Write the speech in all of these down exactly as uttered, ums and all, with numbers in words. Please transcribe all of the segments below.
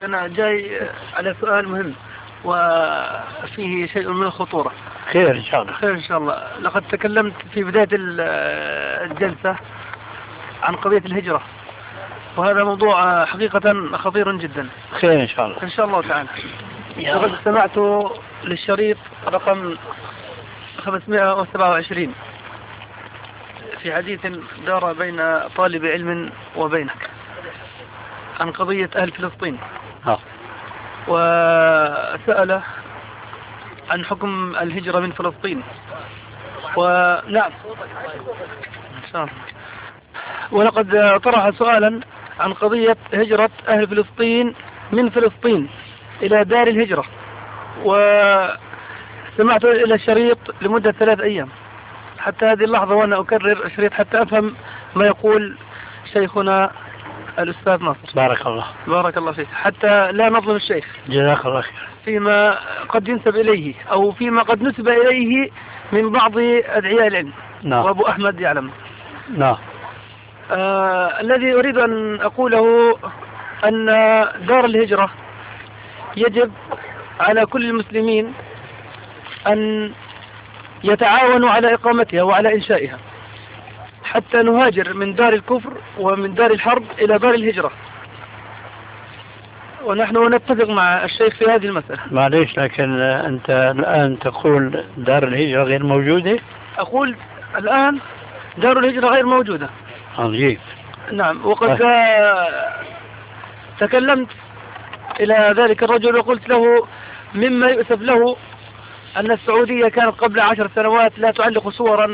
أنا جاي على سؤال مهم وفيه شيء من الخطورة. خير إن شاء الله. خير إن شاء الله. لقد تكلمت في بداية الجلسة عن قضية الهجرة، وهذا موضوع حقيقة خطير جدا. خير إن شاء الله. إن شاء الله تعالى. لقد استمعت للشريط رقم خمسمائة وسبعة وعشرين في حديث دار بين طالب علم وبينك عن قضية أهل فلسطين. آه. وسأل عن حكم الهجرة من فلسطين. ونعم إن شاء الله. ولقد طرح سؤالا عن قضية هجرة أهل فلسطين من فلسطين إلى دار الهجرة، وسمعت إلى الشريط لمدة ثلاث أيام حتى هذه اللحظة، وأنا أكرر الشريط حتى أفهم ما يقول شيخنا الأستاذ ناصر. بارك الله. بارك الله فيك، حتى لا نظلم الشيخ. جزاك الله خير. فيما قد ينسب إليه أو فيما قد نسب إليه من بعض أدعياء العلم. نعم. وأبو أحمد يعلم. نعم. آه الذي أريد أن أقوله أن دار الهجرة يجب على كل المسلمين أن يتعاونوا على إقامتها وعلى إنشائها حتى نهاجر من دار الكفر ومن دار الحرب إلى دار الهجرة، ونحن نتفق مع الشيخ في هذه المسألة. معليش، لكن أنت الآن تقول دار الهجرة غير موجودة؟ أقول الآن دار الهجرة غير موجودة. عجيب. نعم. وقد أه. تكلمت إلى ذلك الرجل وقلت له مما يؤسف له أن السعودية كانت قبل عشر سنوات لا تعلق صورا،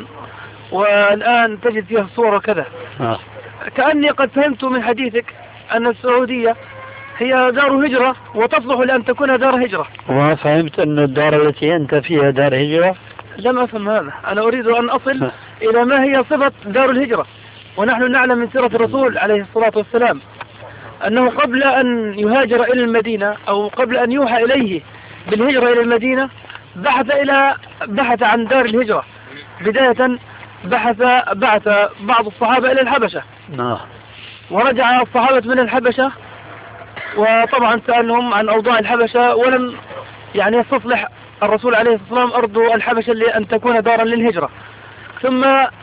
والآن تجد فيها صور وكذا. آه. كأني قد فهمت من حديثك أن السعودية هي دار هجرة وتصلح لأن تكون دار هجرة. وما فهمت أن الدار التي أنت فيها دار هجرة؟ لم أفهم هذا. أنا أريد أن أصل إلى ما هي صفة دار الهجرة. ونحن نعلم من سيرة الرسول عليه الصلاة والسلام أنه قبل أن يهاجر إلى المدينة أو قبل أن يوحى إليه بالهجرة إلى المدينة بحث إلى بحث عن دار الهجرة. بداية بحث بعث بعض الصحابة إلى الحبشة. نعم. ورجع الصحابة من الحبشة، وطبعا سألهم عن أوضاع الحبشة، ولم يعني يستصلح الرسول عليه الصلاة والسلام أرض الحبشة لأن تكون دارا للهجرة. ثم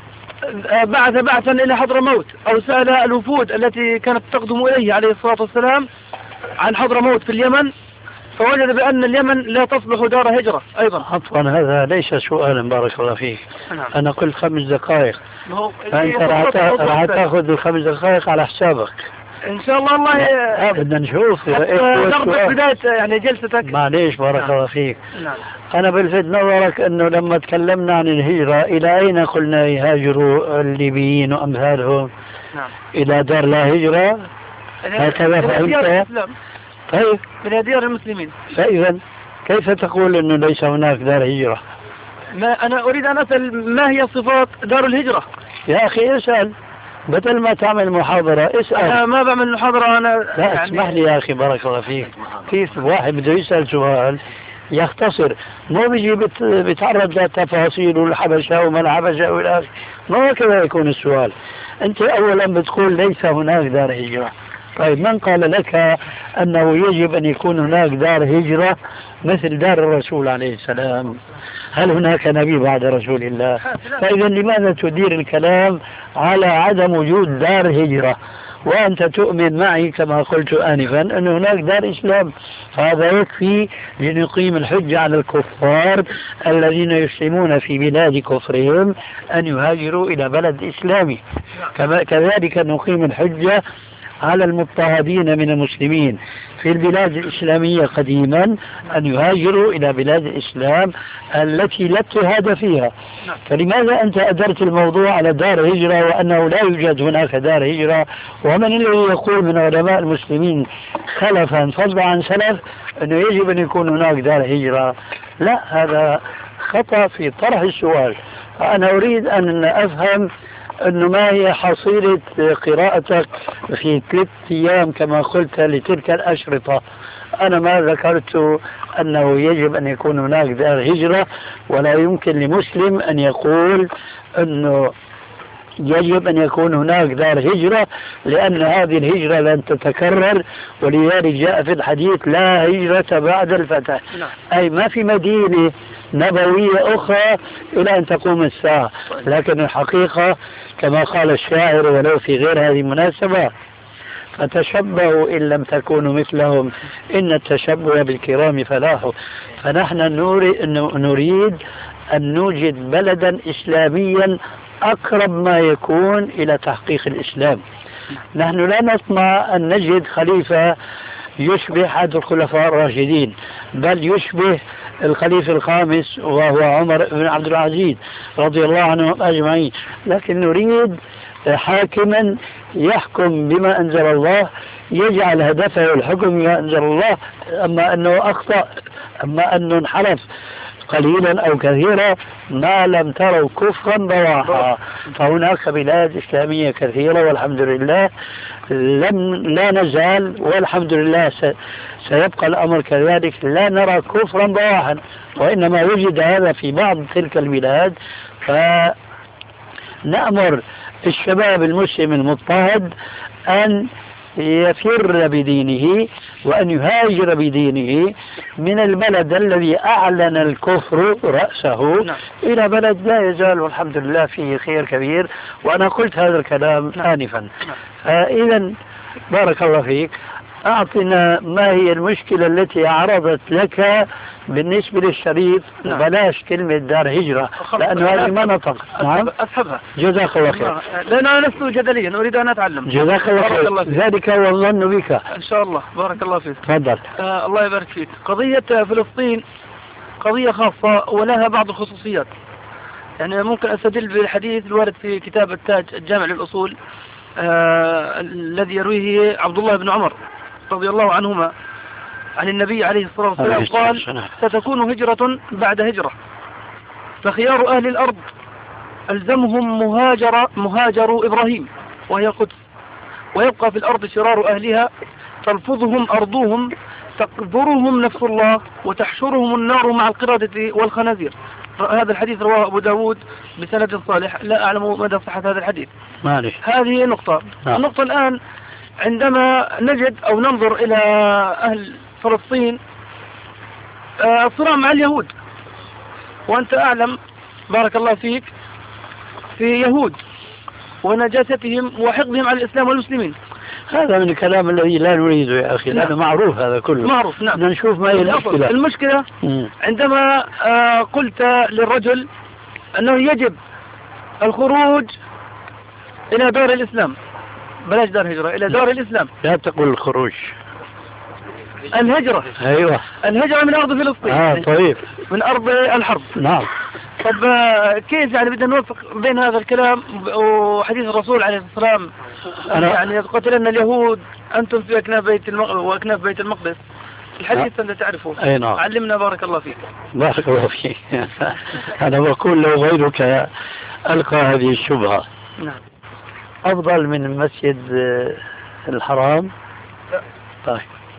بعث بعثا إلى حضرموت أو سأل الوفود التي كانت تقدم إليه عليه الصلاة والسلام عن حضرموت في اليمن، فوجد بأن اليمن لا تصلح دار هجرة أيضا. عفوا، هذا ليس سؤالا بارك الله فيك. نعم. أنا قلت خمس دقائق، فأنت راح تأخذ الخمس دقائق على حسابك إن شاء الله. الله بدنا نشوف نربط بداية يعني جلستك. معليش بارك نعم. الله فيك. نعم. أنا بلفت نظرك أنه لما تكلمنا عن الهجرة إلى أين قلنا يهاجروا الليبيين وأمثالهم؟ نعم. إلى دار لا هجرة، هكذا فهمت؟ طيب، من ديار المسلمين. فإذا كيف تقول أنه ليس هناك دار هجرة؟ ما أنا أريد أن أسأل ما هي صفات دار الهجرة. يا أخي اسأل، بدل ما تعمل محاضرة اسأل. أنا ما بعمل محاضرة أنا. لا يعني اسمح لي يا أخي بارك الله فيك. كيف واحد بده يسأل سؤال يختصر، مو بيجي بت... بيتعرض لتفاصيل والحبشة وما الحبشة والآخر، ما هكذا يكون السؤال. أنت أولا بتقول ليس هناك دار هجرة. طيب من قال لك أنه يجب أن يكون هناك دار هجرة مثل دار الرسول عليه السلام؟ هل هناك نبي بعد رسول الله؟ فإذا لماذا تدير الكلام على عدم وجود دار هجرة وأنت تؤمن معي كما قلت آنفا أن هناك دار إسلام؟ فهذا يكفي لنقيم الحجة على الكفار الذين يسلمون في بلاد كفرهم أن يهاجروا إلى بلد إسلامي. كذلك نقيم الحجة على المضطهدين من المسلمين في البلاد الإسلامية قديما أن يهاجروا إلى بلاد الإسلام التي لا اضطهاد فيها. فلماذا أنت أدرت الموضوع على دار هجرة وأنه لا يوجد هناك دار هجرة؟ ومن الذي يقول من علماء المسلمين خلفا فضلا عن سلف أنه يجب أن يكون هناك دار هجرة؟ لا، هذا خطأ في طرح السؤال. أنا أريد أن أفهم أنه ما هي حصيلة قراءتك في ثلاث أيام كما قلت لتلك الأشرطة. أنا ما ذكرت أنه يجب أن يكون هناك دار هجرة، ولا يمكن لمسلم أن يقول أنه يجب أن يكون هناك دار هجرة، لأن هذه الهجرة لن تتكرر، ولذلك جاء في الحديث لا هجرة بعد الفتح. أي ما في مدينة نبوية أخرى إلى أن تقوم الساعة. لكن الحقيقة كما قال الشاعر ولو في غير هذه المناسبة: فتشبهوا إن لم تكونوا مثلهم إن التشبه بالكرام فلاح. فنحن نريد أن نوجد بلدا إسلاميا أقرب ما يكون إلى تحقيق الإسلام. نحن لا نطمع أن نجد خليفة يشبه أحد الخلفاء الراشدين، بل يشبه الخليفة الخامس وهو عمر بن عبد العزيز رضي الله عنهم أجمعين، لكن نريد حاكما يحكم بما أنزل الله، يجعل هدفه الحكم بما أنزل الله. أما أنه أخطأ، أما أنه انحرف قليلا أو كثيرا، ما لم تروا كفرا بواحا. فهناك بلاد إسلامية كثيرة والحمد لله لم لا نزال، والحمد لله سيبقى الأمر كذلك، لا نرى كفرا بواحا، وإنما وجد هذا في بعض تلك البلاد. فنأمر الشباب المسلم المضطهد أن يفر بدينه وأن يهاجر بدينه من البلد الذي أعلن الكفر رأسه نعم. إلى بلد لا يزال والحمد لله فيه خير كبير. وأنا قلت هذا الكلام نعم. آنفا نعم. إذا بارك الله فيك، أعطنا ما هي المشكلة التي عرضت لك بالنسبة للشريف. نعم. بلاش كلمة دار هجرة لأنه هذه ما نطق. نعم. أسحبها. جزاك الله خير. لأن أنا لست جدليا، أريد أن أتعلم. جزاك الله خير. ذلك هو الظن بك إن شاء الله. بارك الله فيك. تفضل. آه الله يبارك فيك. قضية فلسطين قضية خاصة ولها بعض الخصوصيات، يعني ممكن أستدل بالحديث الوارد في كتاب التاج الجامع للأصول آه الذي يرويه عبد الله بن عمر رضي الله عنهما عن النبي عليه الصلاة والسلام قال: ستكون هجرة بعد هجرة، فخيار أهل الأرض ألزمهم مهاجر مهاجر إبراهيم وهي القدس، ويبقى في الأرض شرار أهلها تلفظهم أرضهم تقذرهم نفس الله وتحشرهم النار مع القردة والخنازير. هذا الحديث رواه أبو داود بسند صالح، لا أعلم مدى صحة هذا الحديث. معلش. هذه نقطة. نعم. النقطة الآن عندما نجد أو ننظر إلى أهل فلسطين الصراع مع اليهود، وأنت أعلم بارك الله فيك في يهود ونجاستهم وحقدهم على الإسلام والمسلمين. هذا من الكلام الذي لا نريده يا أخي. نعم. هذا معروف، هذا كله معروف. نعم. بدنا نشوف ما هي المشكلة. المشكلة م. عندما آه قلت للرجل أنه يجب الخروج إلى دار الإسلام، بلاش دار هجرة، إلى دار الإسلام. لا تقول الخروج، الهجرة. أيوة، الهجرة من أرض فلسطين. آه طيب. من أرض الحرب. نعم. طب كيف يعني بدنا نوفق بين هذا الكلام وحديث الرسول عليه الصلاة والسلام أنا يعني قتلنا اليهود أنتم في أكناف بيت المقدس وأكناف بيت المقدس، الحديث أنت تعرفه. أي نعم. علمنا بارك الله فيك. بارك الله فيك. أنا بقول لو غيرك ألقى هذه الشبهة. نعم. أفضل من المسجد الحرام؟ لا. طيب.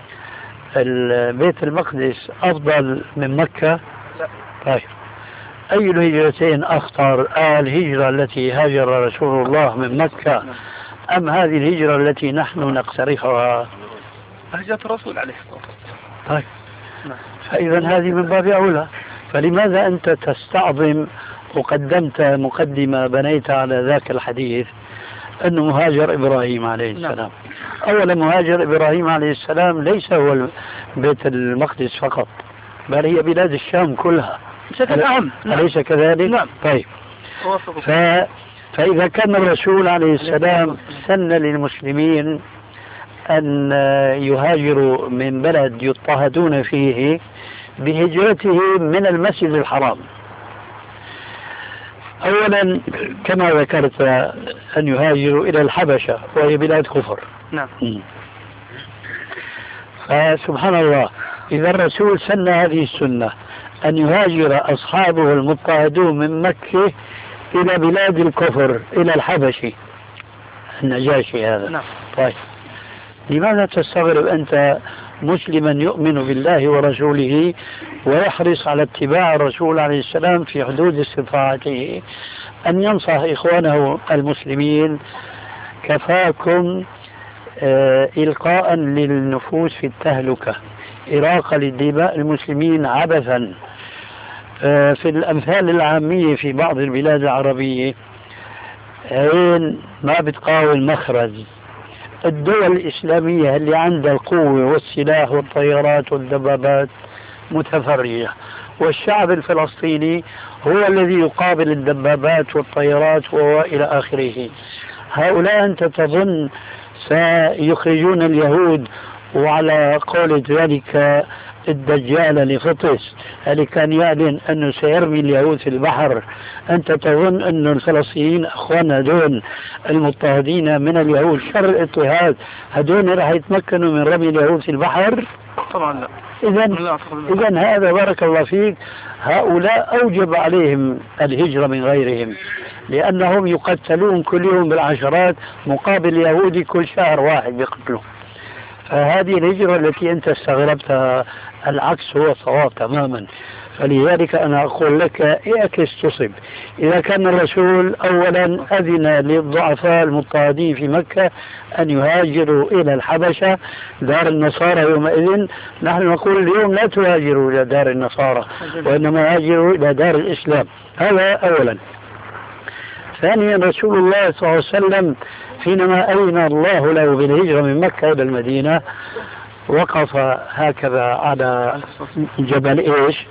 البيت المقدس أفضل من مكة؟ لا. طيب. أي الهجرتين أخطر؟ الهجرة التي هاجر رسول الله من مكة أم هذه الهجرة التي نحن نقترحها؟ هجرة الرسول عليه الصلاة والسلام. طيب. فإذا هذه من باب أولى. فلماذا أنت تستعظم وقدمت مقدمة بنيت على ذاك الحديث أنه مهاجر إبراهيم عليه السلام؟ أولا مهاجر إبراهيم عليه السلام ليس هو بيت المقدس فقط، بل هي بلاد الشام كلها بشكل عام. أليس كذلك؟ نعم. طيب. ف... فإذا كان الرسول عليه السلام سن للمسلمين أن يهاجروا من بلد يضطهدون فيه بهجرته من المسجد الحرام، أولا كما ذكرت أن يهاجروا إلى الحبشة وهي بلاد كفر. نعم. فسبحان الله، إذا الرسول سن هذه السنة أن يهاجر أصحابه المضطهدون من مكة إلى بلاد الكفر إلى الحبشي النجاشي هذا. نعم. طيب، لماذا تستغرب أنت مسلما يؤمن بالله ورسوله ويحرص على اتباع الرسول عليه السلام في حدود استطاعته أن ينصح إخوانه المسلمين كفاكم آه إلقاء للنفوس في التهلكة، إراقة لدماء المسلمين عبثا. آه في الأمثال العامية في بعض البلاد العربية عين ما بتقاوم مخرج. الدول الإسلامية اللي عندها القوة والسلاح والطيارات والدبابات متفرجة، والشعب الفلسطيني هو الذي يقابل الدبابات والطيارات وإلى آخره. هؤلاء أنت تظن سيخرجون اليهود؟ وعلى قول ذلك الدجال لفطس اللي كان يعلن أنه سيرمي اليهود في البحر، أنت تظن أن الفلسطينيين أخوانا دون المضطهدين من اليهود شر الاضطهاد هدول راح يتمكنوا من رمي اليهود في البحر؟ طبعا لا. إذا إذا هذا بارك الله فيك، هؤلاء أوجب عليهم الهجرة من غيرهم، لأنهم يقتلون كل يوم بالعشرات مقابل يهودي كل شهر واحد يقتلوا. فهذه الهجرة التي أنت استغربتها العكس هو صواب تماما. فلذلك أنا أقول لك اعكس تصب. إذا كان الرسول أولا أذن للضعفاء المضطهدين في مكة أن يهاجروا إلى الحبشة دار النصارى يومئذ، نحن نقول اليوم لا تهاجروا إلى دار النصارى وإنما هاجروا إلى دار الإسلام. هذا أولا. ثانيا رسول الله صلى الله عليه وسلم حينما أذن الله له بالهجرة من مكة إلى المدينة وقف هكذا على جبل إيش؟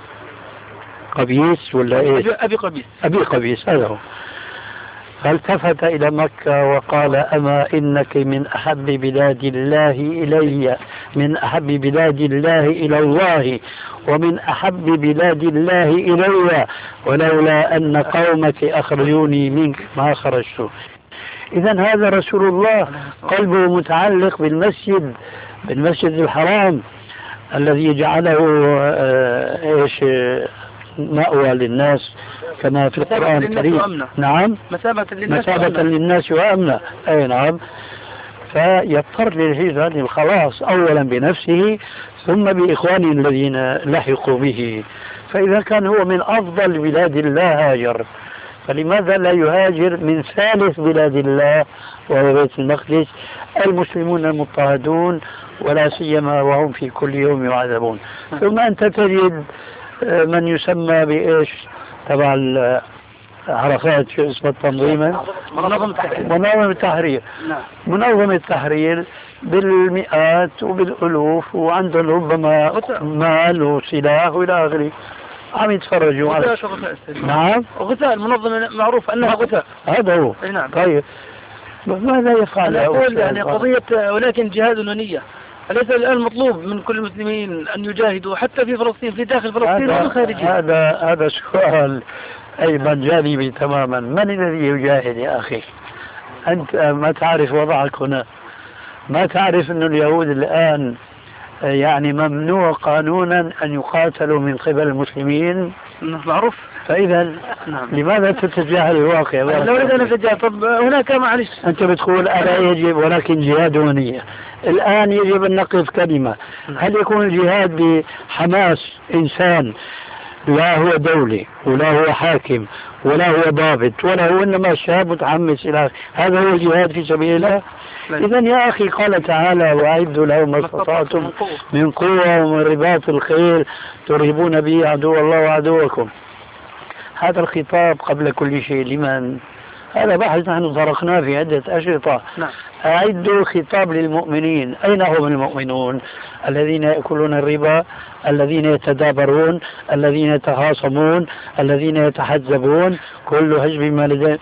قبيس ولا إيش؟ أبي قبيس. أبي قبيس هذا هو. فالتفت إلى مكة وقال أما إنك من أحب بلاد الله إلي، من أحب بلاد الله إلى الله، ومن أحب بلاد الله إلي، ولولا أن قومك أخرجوني منك ما خرجت. إذا هذا رسول الله قلبه متعلق بالمسجد، بالمسجد الحرام الذي جعله إيش مأوى للناس كما في القرآن الكريم. نعم، مثابة للناس, مثابة للناس وأمنا. أي نعم. فيضطر للهجرة للخلاص أولا بنفسه ثم بإخوانه الذين لحقوا به. فإذا كان هو من أفضل بلاد الله هاجر، فلماذا لا يهاجر من ثالث بلاد الله وهو بيت المقدس المسلمون المضطهدون ولا سيما وهم في كل يوم يعذبون؟ ثم أنت تجد من يسمى بإيش تبع عرفات شو اسمه التنظيم منظمة التحرير. منظمة التحرير. منظمة التحرير بالمئات وبالألوف وعندهم ربما مال وسلاح وإلى آخره، عم يتفرجوا على نعم غثاء. المنظمة معروف أنها غثاء. هذا هو. نعم. طيب ماذا يفعل؟ أقول يعني قضية ولكن جهاد ونية. أليس الآن مطلوب من كل المسلمين أن يجاهدوا حتى في فلسطين، في داخل فلسطين وفي خارجها؟ هذا هذا سؤال أيضا جانبي تماما. من الذي يجاهد يا أخي؟ أنت ما تعرف وضعك هنا، ما تعرف أن اليهود الآن يعني ممنوع قانونا أن يقاتلوا من قبل المسلمين؟ معروف. فإذا نعم. لماذا تتجاهل الواقع؟ لو أريد أن أتجاهل. طب هناك معلش أنت بتقول ألا يجب ولكن جهاد ونية. الآن يجب أن نقف كلمة، هل يكون الجهاد بحماس إنسان لا هو دولي ولا هو حاكم ولا هو ضابط ولا هو إنما شاب متحمس إلى هذا هو الجهاد في سبيل الله؟ إذا يا أخي قال تعالى وأعدوا لهم ما استطعتم من قوة ومن رباط الخيل ترهبون به عدو الله وعدوكم. هذا الخطاب قبل كل شيء لمن؟ هذا بحث نحن طرقناه في عدة أشرطة. نعم. أعدوا خطاب للمؤمنين. أين هم المؤمنون؟ الذين يأكلون الربا، الذين يتدابرون، الذين يتخاصمون، الذين يتحزبون، كل حزب ما لديهم.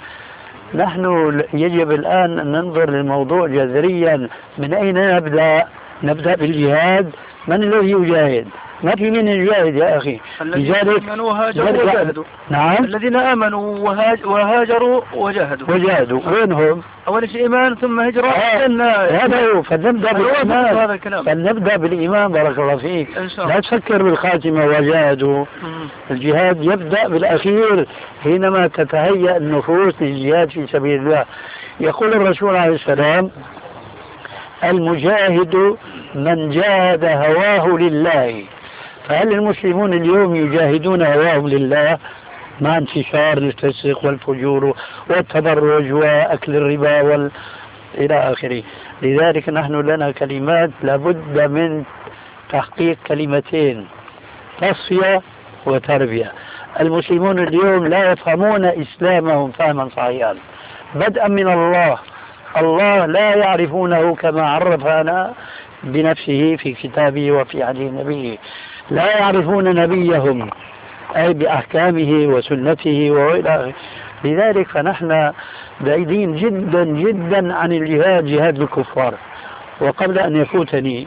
نحن يجب الآن أن ننظر للموضوع جذريا. من أين نبدأ؟ نبدأ بالجهاد. من الذي يجاهد؟ ما في من يجاهد يا أخي. الذين آمنوا وهاجروا وجاهدوا. نعم. الذين آمنوا وهاج وهاجروا وجاهدوا. وجاهدوا وينهم؟ أول شيء إيمان ثم هجرة. هذا هو. فلنبدأ بالإيمان. هذا الكلام. فلنبدأ بالإيمان بارك الله فيك. لا تفكر بالخاتمة وجاهدوا. الجهاد يبدأ بالأخير حينما تتهيأ النفوس للجهاد في سبيل الله. يقول الرسول عليه السلام المجاهد من جاهد هواه لله. فهل المسلمون اليوم يجاهدون هواهم لله مع انتشار الفسق والفجور والتبرج وأكل الربا وال... إلى آخره؟ لذلك نحن لنا كلمات لابد من تحقيق كلمتين: تصفية وتربية. المسلمون اليوم لا يفهمون إسلامهم فهما صحيحا بدءا من الله. الله لا يعرفونه كما عرفنا بنفسه في كتابه وفي حديث نبيه. لا يعرفون نبيهم أي بأحكامه وسنته وإلى. لذلك فنحن بعيدين جدا جدا عن الجهاد، جهاد الكفار. وقبل أن يفوتني،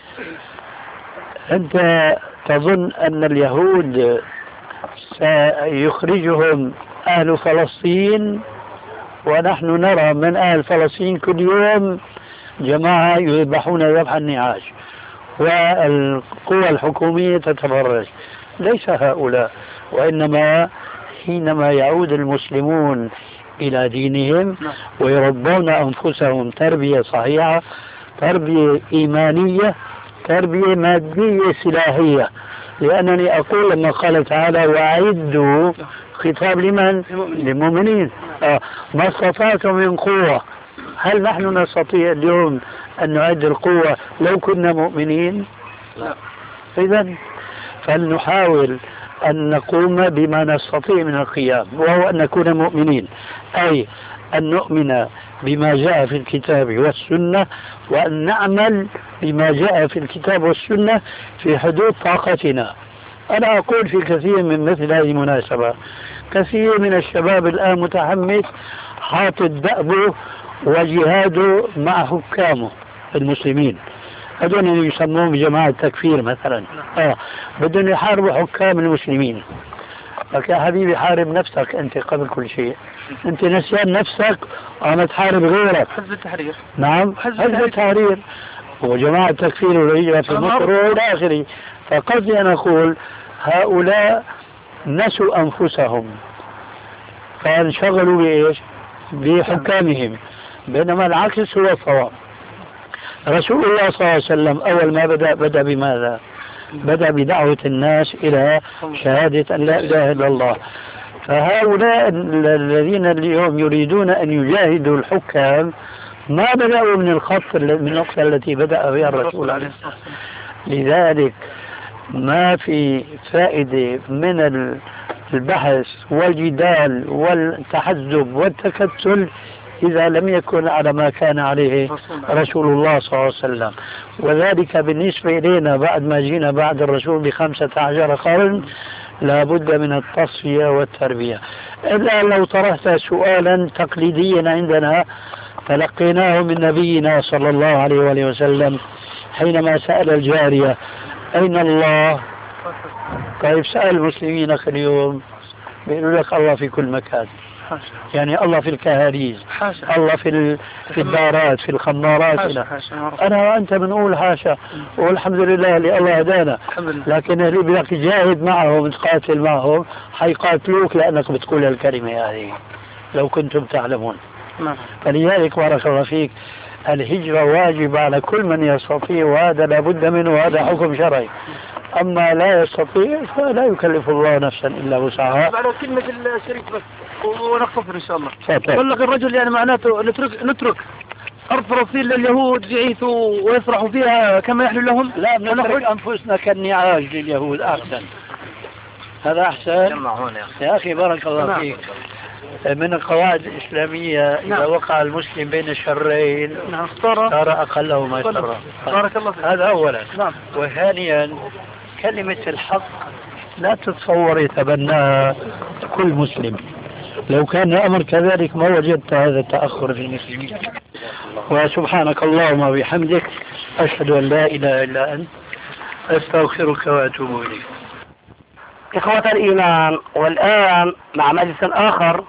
أنت تظن أن اليهود سيخرجهم أهل فلسطين، ونحن نرى من أهل فلسطين كل يوم جماعة يذبحون ذبح النعاش والقوى الحكومية تتفرج؟ ليس هؤلاء، وإنما حينما يعود المسلمون إلى دينهم ويربون أنفسهم تربية صحيحة، تربية إيمانية، تربية مادية سلاحية. لأنني أقول لما قال تعالى وأعدوا، خطاب لمن؟ للمؤمنين. آه. ما استطعتم من قوة. هل نحن نستطيع اليوم أن نعد القوة لو كنا مؤمنين؟ لا. إذن فلنحاول أن نقوم بما نستطيع من القيام، وهو أن نكون مؤمنين، أي أن نؤمن بما جاء في الكتاب والسنة، وأن نعمل بما جاء في الكتاب والسنة في حدود طاقتنا. أنا أقول في كثير من مثل هذه المناسبة، كثير من الشباب الآن متحمس حاطط دأبه وجهاده مع حكامه المسلمين، هذول يسموهم جماعة تكفير مثلا. آه. بدهم يحاربوا حكام المسلمين. لك يا حبيبي حارب نفسك أنت قبل كل شيء. أنت نسيان نفسك وعم تحارب غيرك. حزب التحرير. نعم، حزب التحرير وجماعة تكفير والهجرة في مصر وإلى آخره. فقصدي أن أقول هؤلاء نسوا أنفسهم فانشغلوا بإيش؟ بحكامهم، بينما العكس هو الصواب. رسول الله صلى الله عليه وسلم أول ما بدأ بدأ بماذا؟ بدأ بدعوة الناس إلى شهادة أن لا إله إلا الله. فهؤلاء الذين اليوم يريدون أن يجاهدوا الحكام ما بدأوا من الخط من النقطة التي بدأ بها الرسول عليه الصلاة والسلام. لذلك ما في فائدة من البحث والجدال والتحزب والتكتل إذا لم يكن على ما كان عليه رسول الله صلى الله عليه وسلم. وذلك بالنسبة إلينا بعد ما جينا بعد الرسول بخمسة عشر قرن لابد من التصفية والتربية. إلا لو طرحت سؤالا تقليديا عندنا تلقيناه من نبينا صلى الله عليه وآله وسلم حينما سأل الجارية أين الله؟ طيب سأل المسلمين اليوم بيقولوا لك الله في كل مكان. يعني الله في الكهاريز، الله في في الدارات، في الخمارات. أنا وأنت بنقول حاشا، والحمد لله اللي الله هدانا. لكن اللي بدك تجاهد معهم تقاتل معهم حيقاتلوك لأنك بتقول الكلمة هذه لو كنتم تعلمون. فلذلك بارك الله فيك، الهجرة واجبة على كل من يستطيع، وهذا لابد منه، وهذا حكم شرعي. أما لا يستطيع فلا يكلف الله نفسا إلا وسعها. على كلمة الشريك بس ونختصر إن شاء الله. يقول لك الرجل يعني معناته نترك نترك أرض فلسطين لليهود يعيثوا ويسرحوا فيها كما يحلو لهم. لا، نخرج أنفسنا كالنعاج لليهود أحسن. هذا أحسن يا أخي بارك الله فيك. من القواعد الإسلامية إذا وقع المسلم بين الشرين صار أقلهما شرا. بارك الله فيك. هذا أولا. وثانيا كلمة الحق لا تتصور يتبناها كل مسلم. لو كان الأمر كذلك ما وجدت هذا التأخر في المسلمين. وسبحانك اللهم وبحمدك أشهد أن لا إله إلا أنت أستغفرك وأتوب إليك. إخوة الإيمان، والآن مع مجلس آخر.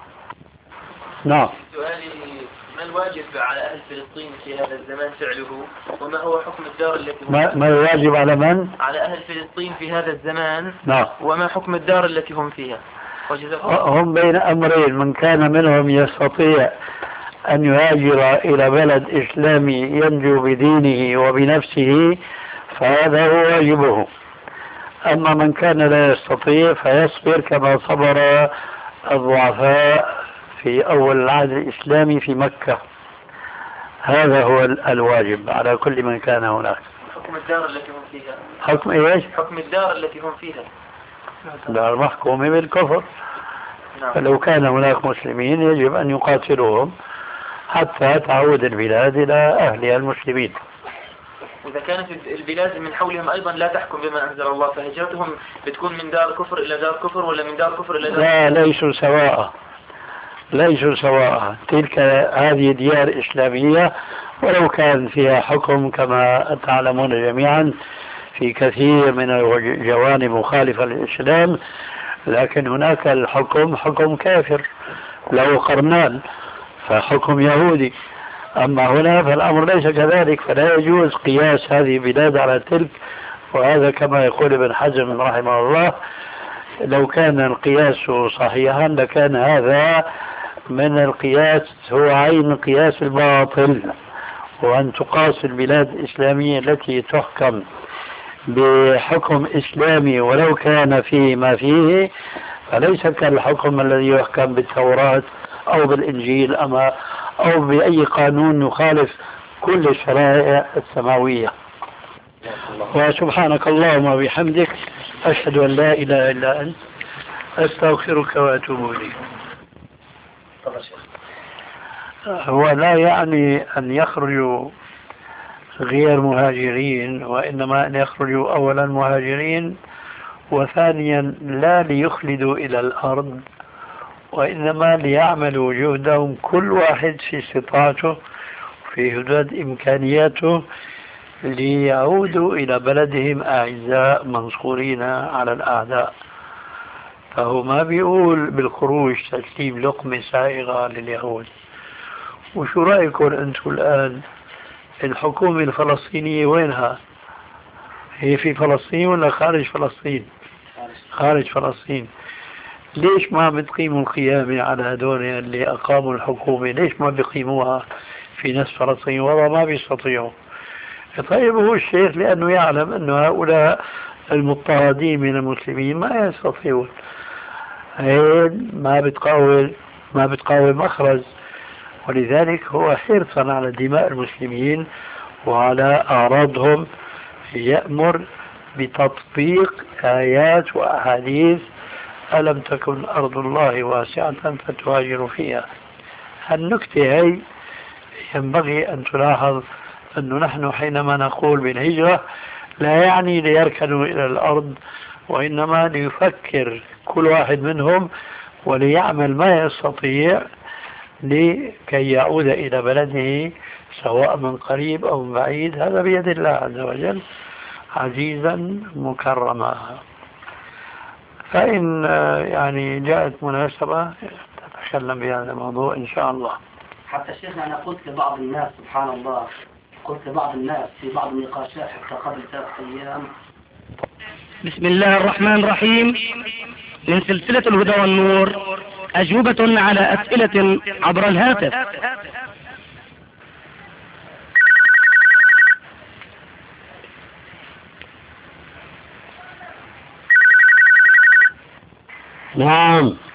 نعم. سؤالي: ما الواجب على أهل فلسطين في هذا الزمان فعله؟ وما هو حكم الدار التي هم ما, ما الواجب على من؟ على أهل فلسطين في هذا الزمان؟ نعم. وما حكم الدار التي هم فيها؟ هم بين أمرين: من كان منهم يستطيع أن يهاجر إلى بلد إسلامي ينجو بدينه وبنفسه فهذا هو واجبه. أما من كان لا يستطيع فيصبر كما صبر الضعفاء في أول العهد الإسلامي في مكة. هذا هو الواجب على كل من كان هناك. حكم الدار التي هم فيها. حكم إيش؟ حكم الدار التي هم فيها. دار محكومة بالكفر. نعم. فلو كان هناك مسلمين يجب أن يقاتلوهم حتى تعود البلاد إلى أهلها المسلمين. وإذا كانت البلاد من حولهم أيضا لا تحكم بما أنزل الله فهجرتهم بتكون من دار كفر إلى دار كفر ولا من دار كفر إلى دار لا، ليسوا سواء، ليسوا سواء. تلك هذه ديار إسلامية ولو كان فيها حكم كما تعلمون جميعا في كثير من الجوانب مخالفة للإسلام، لكن هناك الحكم حكم كافر له قرنان فحكم يهودي. أما هنا فالأمر ليس كذلك، فلا يجوز قياس هذه البلاد على تلك. وهذا كما يقول ابن حزم رحمه الله لو كان القياس صحيحا لكان هذا من القياس هو عين قياس الباطل، وأن تقاس البلاد الإسلامية التي تحكم بحكم إسلامي ولو كان فيه ما فيه فليس كالحكم الذي يحكم بالتوراة أو بالإنجيل أما أو بأي قانون يخالف كل الشرائع السماوية. وسبحانك اللهم وبحمدك أشهد أن لا إله إلا أنت أستغفرك وأتوب إليك. هو لا يعني أن يخرجوا غير مهاجرين، وإنما أن يخرجوا أولا مهاجرين، وثانيا لا ليخلدوا إلى الأرض وإنما ليعملوا جهدهم كل واحد في استطاعته في حدود إمكانياته ليعودوا إلى بلدهم أعزاء منصورين على الأعداء. فهو ما بيقول بالخروج تسليم لقمة سائغة لليهود. وشو رأيكم أنتم الآن الحكومة الفلسطينية وينها؟ هي في فلسطين ولا خارج فلسطين؟ خارج فلسطين. ليش ما بتقيموا القيامة على هذول اللي أقاموا الحكومة؟ ليش ما بيقيموها في نفس فلسطين؟ والله ما بيستطيعوا. طيب هو الشيخ لأنه يعلم أن هؤلاء المضطهدين من المسلمين ما يستطيعون، ما بتقاول ما بتقاول مخرج، ولذلك هو حرصا على دماء المسلمين وعلى أعراضهم يأمر بتطبيق آيات وأحاديث ألم تكن أرض الله واسعة فتهاجروا فيها. النكتة هي ينبغي أن تلاحظ أنه نحن حينما نقول بالهجرة لا يعني ليركنوا إلى الأرض، وإنما ليفكر كل واحد منهم وليعمل ما يستطيع لكي يعود إلى بلده سواء من قريب أو من بعيد. هذا بيد الله عز وجل عزيزا مكرما. فإن يعني جاءت مناسبة تتكلم بهذا الموضوع إن شاء الله. حتى شيخنا أنا قلت لبعض الناس سبحان الله، قلت لبعض الناس في بعض النقاشات حتى قبل ثلاث أيام. بسم الله الرحمن الرحيم. من سلسلة الهدى والنور أجوبة على أسئلة عبر الهاتف. نعم.